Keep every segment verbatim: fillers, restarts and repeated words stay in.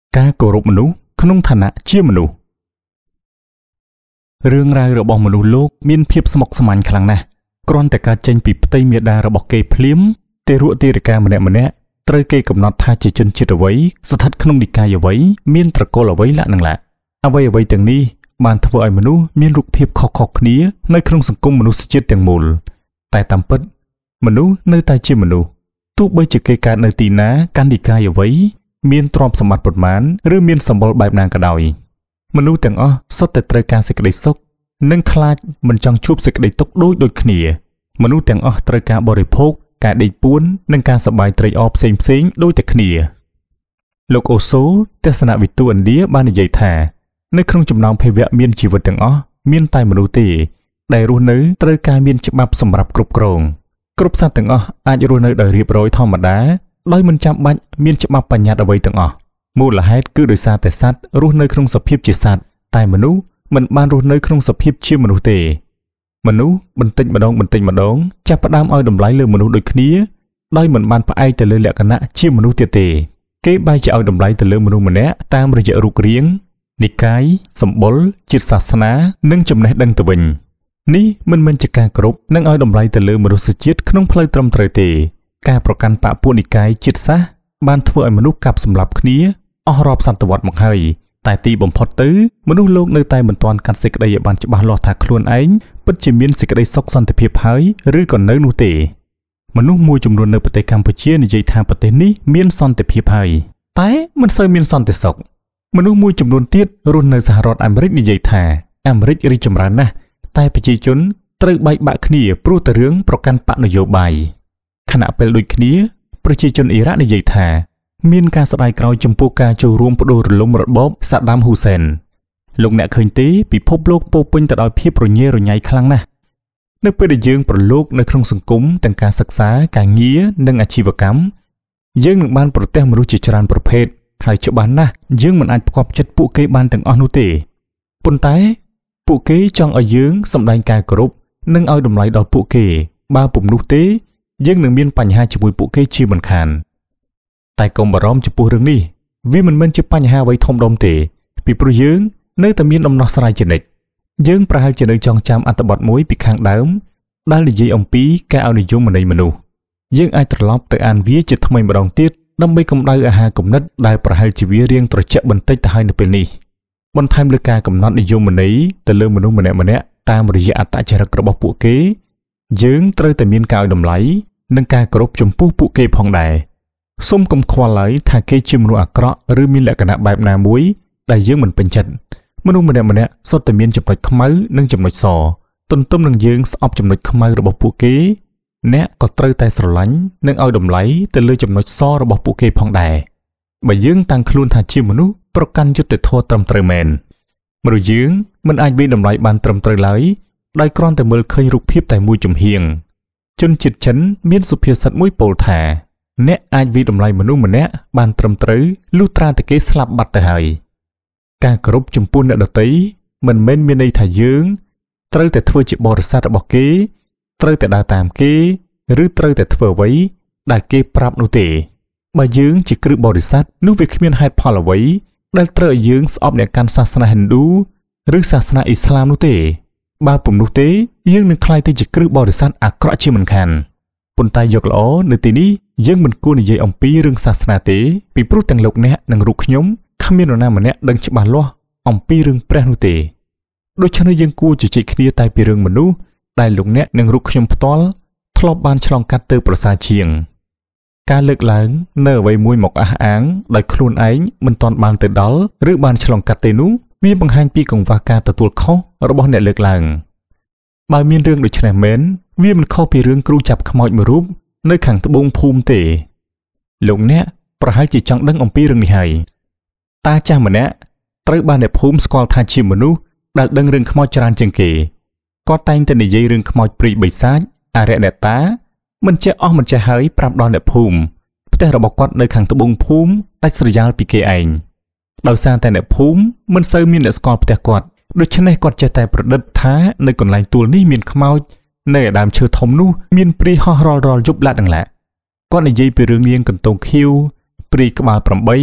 ការគោរពមនុស្សក្នុងឋានៈជាមនុស្សរឿងរ៉ាវរបស់មនុស្សលោកមានភាពស្មុគស្មាញខ្លាំងណាស់គ្រាន់តែកើតចេញពីផ្ទៃមាតារបស់គេភ្លាមទេរុទារិកាម្នាក់ម្នាក់ត្រូវគេកំណត់ថាជាជនជាតិអ្វីស្ថិតក្នុងនិកាយអ្វីមានត្រកូលអ្វីលក្ខនឹងលក្ខអ្វីអ្វីទាំងនេះបានធ្វើឲ្យមនុស្សមានរូបភាពខុសៗគ្នានៅក្នុងសង្គមមនុស្សជាតិទាំងមូលតែតាមពិតមនុស្សនៅតែជាមនុស្សទោះបីជាគេកើតនៅទីណាកាន់និកាយអ្វីមានទ្រព្យសម្បត្តិប៉ុន្មានឬមានសម្បុរបែបណាក៏ដោយមនុស្សទាំងអស់សុទ្ធតែត្រូវការសេចក្តីសុខនិងខ្លាចមិនចង់ជួបសេចក្តីទុក្ខដូចដូចគ្នាមនុស្សទាំងអស់ត្រូវការបរិភោគការដេកពួននិងការសប្បាយត្រេកអរផ្សេងផ្សេងដូចតែគ្នាលោកអូសូទស្សនវិទូឥណ្ឌាបាននិយាយថានៅក្នុងចំណោមភេវៈមានជីវិតទាំងអស់មានតែមនុស្សទេដែលរស់នៅត្រូវការមានច្បាប់សម្រាប់គ្រប់គ្រងគ្រប់សត្វទាំងអស់អាចរស់នៅដោយរៀបរយធម្មតាដោយមិនចាំបាច់មានច្បាប់បញ្ញត្តិអ្វីទាំងអស់មូលហេតុគឺដោយសារតែសត្វរស់នៅក្នុងសភាពជាសត្វតែមនុស្សមិនបានរស់នៅក្នុងសភាពជាមនុស្សទេមនុស្សបន្តិចម្ដងបន្តិចម្ដងចាប់ផ្ដើមឲ្យតម្លៃលើមនុស្សដូចគ្នាដោយមិនបានផ្អែកទៅលើលក្ខណៈជាមនុស្សទៀតទេគេបែរជាឲ្យតម្លៃទៅលើមនុស្សម្នាក់តាមរយៈរូបរាងនិកាយសម្បុរជាតិសាសនានិងចំណេះដឹងទៅវិញនេះមិនមែនជាការគោរពនិងឲ្យតម្លៃទៅលើមនុស្សជាតិក្នុងផ្លូវត្រឹមត្រូវទេការប្រកាន់បព្វពួកនិកាយជាតិសាសន៍បានធ្វើឲ្យមនុស្សកាប់សម្លាប់គ្នាអស់រាប់សតវត្សមកហើយតែទីបំផុតទៅមនុស្សលោកនៅតែមិនទាន់កាត់សេចក្តីឲ្យបានច្បាស់លាស់ថាខ្លួនឯងពិតជាមានសេចក្តីសុខសន្តិភាពហើយឬក៏នៅនោះទេមនុស្សមួយចំនួននៅប្រទេសកម្ពុជានិយាយថាប្រទេសនេះមានសន្តិភាពហើយតែមិនសូវមានសន្តិសុខមនុស្សមួយចំនួនទៀតរស់នៅសហរដ្ឋអាមេរិកនិយាយថាអាមេរិករីកចម្រើនណាស់តែប្រជាជនត្រូវបែកបាក់គ្នាព្រោះតែរឿងប្រកាន់បកនយោបាយខណៈពេលដូចគ្នាប្រជាជនអ៊ីរ៉ាក់និយាយថាមានការស្ដាយក្រោយចំពោះការចូលរួមបដូររលំរបបសាដាមហ៊ូសែនលោកអ្នកឃើញទេពិភពលោកពោពេញទៅដោយភាពរញ៉េរញ៉ៃខ្លាំងណាស់នៅពេលដែលយើងប្រឡូកនៅក្នុងសង្គមទាំងការសិក្សាការងារនិងអាជីវកម្មយើងនឹងបានប្រទះមនុស្សជាច្រើនប្រភេទហើយច្បាស់ណាស់យើងមិនអាចផ្គប់ចិត្តពួកគេបានទាំងអស់នោះទេប៉ុន្តែពួកគេចង់ឲ្យយើងសម្ដែងការគោរពនិងឲ្យតម្លៃដល់ពួកគេបើពុំនោះទេយើងនឹងមានបញ្ហាជាមួយពួកគេជាមិនខានតែកុំបារម្ភចំពោះរឿងនេះវាមិនមែនជាបញ្ហាអ្វីធំដុំទេពីព្រោះយើងនៅតែមានដំណោះស្រាយជានិច្ចយើងប្រហែលជានៅចងចាំអត្ថបទមួយពីខាងដើមដែលនិយាយអំពីការឲ្យនិយមន័យមនុស្សយើងអាចត្រឡប់ទៅអានវាជាថ្មីម្ដងទៀតដើម្បីកម្ដៅអាហារគំនិតដែលប្រហែលជាវារៀងត្រជាក់បន្តិចទៅហើយនៅពេលនេះបន្ថែមលើការកំណត់និយមន័យទៅលើមនុស្សម្នាក់ម្នាក់តាមរយៈអត្តចរិតរបស់ពួកគេយើងត្រូវតែមានការឲ្យតម្លៃនិងការគោរពចំពោះពួកគេផងដែរសូមកុំខ្វល់ឡើយថាគេជាមនុស្សអាក្រក់ឬមានលក្ខណៈបែបណាមួយដែលយើងមិនពេញចិត្តមនុស្សម្នាក់ម្នាក់សុទ្ធតែមានចំណុចខ្មៅនិងចំណុចសទន្ទឹមនឹងយើងស្អប់ចំណុចខ្មៅរបស់ពួកគេអ្នកក៏ត្រូវតែស្រឡាញ់និងឲ្យតម្លៃទៅលើចំណុចសរបស់ពួកគេផងដែរបើយើងតាំងខ្លួនថាជាមនុស្សប្រកាន់យុត្តិធម៌ត្រឹមត្រូវមែនមនុស្សយើងមិនអាចវិតម្លៃបានត្រឹមត្រូវឡើយដោយគ្រាន់តែមើលឃើញរូបភាពតែមួយចំហៀងជនជាតិចិនមានសុភាសិតមួយពោលថាអ្នកអាចវិតម្លៃមនុស្សម្នាក់បានត្រឹមត្រូវលុះត្រាតែគេស្លាប់បាត់ទៅហើយការគោរពចំពោះអ្នកដទៃមិនមែនមានន័យថាយើងត្រូវតែធ្វើជាបរិស័ទរបស់គេត្រូវតែដើរតាមគេឬត្រូវតែធ្វើអ្វីដែលគេប្រាប់នោះទេបើយើងជាគ្រឹះបរិស័ទនោះវាគ្មានហេតុផលអ្វីដែលត្រូវឲ្យយើងស្អប់អ្នកកាន់សាសនាហិណ្ឌូឬសាសនាអ៊ីស្លាមនោះទេបើពុំនោះទេយើងនឹងក្លាយទៅជាគ្រឹះបរិស័ទអាក្រក់ជាមិនខានប៉ុន្តែយកល្អនៅទីនេះយើងមិនគួរនិយាយអំពីរឿងសាសនាទេពីព្រោះទាំងលោកអ្នកនិងរូបខ្ញុំគ្មាននរណាម្នាក់ដឹងច្បាស់លាស់អំពីរឿងព្រះនោះទេដូច្នេះយើងគួរជជែកគ្នាតែពីរឿងមនុស្សដែលលោកអ្នកនិងរូបខ្ញុំផ្ទាល់ធ្លាប់បានឆ្លងកាត់ទៅប្រសើរជាងការលើកឡើងនៅអ្វីមួយមកអះអាងដោយខ្លួនឯងមិនទាន់បានទៅដល់ឬបានឆ្លងកាត់ទេនោះវាបង្ហាញពីកង្វះការទទួលខុសរបស់អ្នកលើកឡើងបើមានរឿងដូចនេះមែនវាមិនខុសពីរឿងគ្រូចាប់ខ្មោចមួយរូបនៅខាងត្បូងភូមិទេលោកអ្នកប្រហែលជាចង់ដឹងអំពីរឿងនេះហើយតាចាស់ម្នាក់ត្រូវបានអ្នកភូមិស្គាល់ថាជាមនុស្សដែលដឹងរឿងខ្មោចច្រើនជាងគេគាត់តែងតែនិយាយរឿងខ្មោចព្រាយបិសាចអរិយអ្នកតាមិនចេះអស់មិនចេះហើយប្រាប់ដល់អ្នកភូមិផ្ទះរបស់គាត់នៅខាងត្បូងភូមិដាច់ស្រយាលពីគេឯងដោយសារតែអ្នកភូមិមិនសូវមានអ្នកស្គាល់ផ្ទះគាត់ដូច្នេះគាត់ចេះតែប្រឌិតថានៅកន្លែងទួលនេះមានខ្មោចនៅឯដើមឈើធំនោះមានព្រាយហោះរាល់រាល់យប់ឡាក់ដង្លាក់គាត់និយាយពីរឿងនាងកន្ទងខៀវព្រាយក្បាលប្រាំបីភ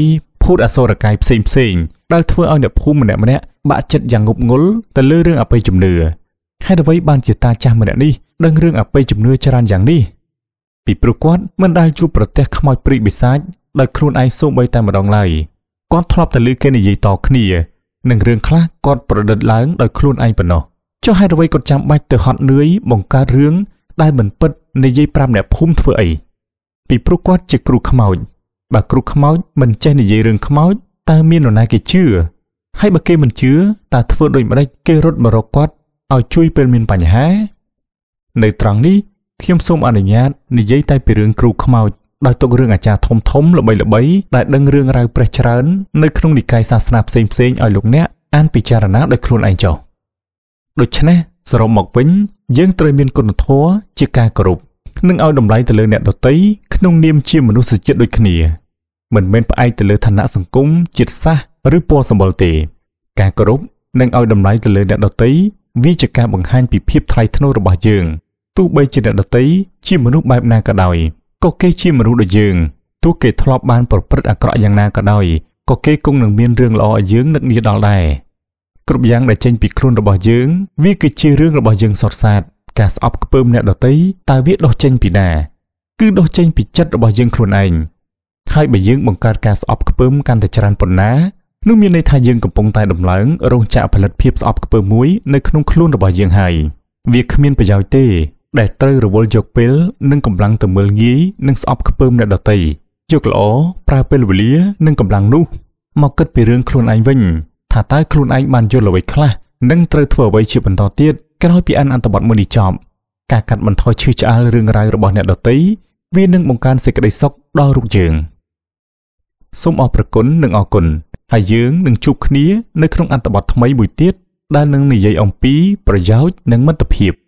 พูดอโศรกายផ្សេងផ្សេងដែលធ្វើឲ្យអ្នកភូមិម្នាក់ម្នាក់បាក់ចិត្តយ៉ាងងប់ងល់ទៅលើរឿងអបិយជំនឿហើយអ្វីបានជាតាចាស់ម្នាក់នេះដឹងរឿងអបិយជំនឿច្រើនយ៉ាងនេះពីព្រោះគាត់មិនដែលជួបប្រទះខ្មោចព្រាយបិសាចដោយខ្លួនឯងសូម្បីតែម្ដងឡើយគាត់ធ្លាប់តែឮគេនិយាយតគ្នានឹងរឿងខ្លះគាត់ប្រឌិតឡើងដោយខ្លួនឯងប៉ុណ្ណោះចុះហេតុអ្វីគាត់ចាំបាច់ទៅហត់នឿយបង្កើតរឿងដែលមិនពិតនិយាយប្រាប់អ្នកភូមិធ្វើអីពីព្រោះគាត់ជាគ្រូខ្មោចបើគ្រូខ្មោចមិនចេះនិយាយរឿងខ្មោចតើមាននរណាគេជឿហើយបើគេមិនជឿតើធ្វើដូចម្ដេចគេរត់មករកគាត់ឲ្យជួយពេលមានបញ្ហានៅត្រង់នេះខ្ញុំសូមអនុញ្ញាតនិយាយតែពីរឿងគ្រូខ្មោចដោយទុករឿងអាចារ្យធំធំល្បីល្បីដែលដឹងរឿងរ៉ាវព្រះច្រើននៅក្នុងនិកាយសាសនាផ្សេងផ្សេងឲ្យលោកអ្នកអានពិចារណាដោយខ្លួនឯងចុះដូច្នេះសរុបមកវិញយើងត្រូវមានគុណធម៌ជាការគោរពនិងឲ្យតម្លៃទៅលើអ្នកដទៃក្នុងនាមជាមនុស្សជាតិដូចគ្នាមិនមែនផ្អែកទៅលើឋានៈសង្គមជាតិសាសន៍ឬពណ៌សម្បុរទេការគោរពនិងឲ្យតម្លៃទៅលើអ្នកដទៃវាជាការបង្ហាញពីភាពថ្លៃថ្នូររបស់យើងទោះបីជាអ្នកដទៃជាមនុស្សបែបណាក៏ដោយក៏គេជាមនុស្សដូចយើងទោះគេធ្លាប់បានប្រព្រឹត្តអាក្រក់យ៉ាងណាក៏ដោយក៏គេគង់នឹងមានរឿងល្អឲ្យយើងនឹកនាដល់ដែរគ្រប់យ៉ាងដែលចេញពីខ្លួនរបស់យើងវាគឺជារឿងរបស់យើងសុទ្ធសាធការស្អប់ខ្ពើមអ្នកដទៃតើវាដុសចេញពីណាគឺដុសចេញពីចិត្តរបស់យើងខ្លួនឯងហើយបើយើងបង្កើតការស្អប់ខ្ពើមកាន់តែច្រើនប៉ុណ្ណានោះមានន័យថាយើងកំពុងតែដំឡើងរោងចក្រផលិតភាពស្អប់ខ្ពើមមួយនៅក្នុងខ្លួនរបស់យើងហើយវាគ្មានប្រយោជន៍ទេដែលត្រូវរវល់យកពេលនិងកម្លាំងទៅមើលងាយនិងស្អប់ខ្ពើមអ្នកដទៃយកល្អប្រើពេលវេលានិងកម្លាំងនោះមកគិតពីរឿងខ្លួនឯងវិញថាតើខ្លួនឯងបានយល់អ្វីខ្លះនិងត្រូវធ្វើអ្វីជាបន្តទៀតក្រោយពីអានអត្ថបទមួយនេះចប់ការកាត់បន្ថយឈឺឆ្អាលរឿងរ៉ាវរបស់អ្នកដទៃវានឹងបង្កើនសេចក្តីសុខដល់រូបយើងសូមអរព្រគុណនិងអរគុណហើយយើងនឹងជួបគ្នានៅក្នុងអត្ថបទថ្មីមួយទៀតដែលនឹងនិយាយអំពីប្រយោជន៍និងមិត្តភាព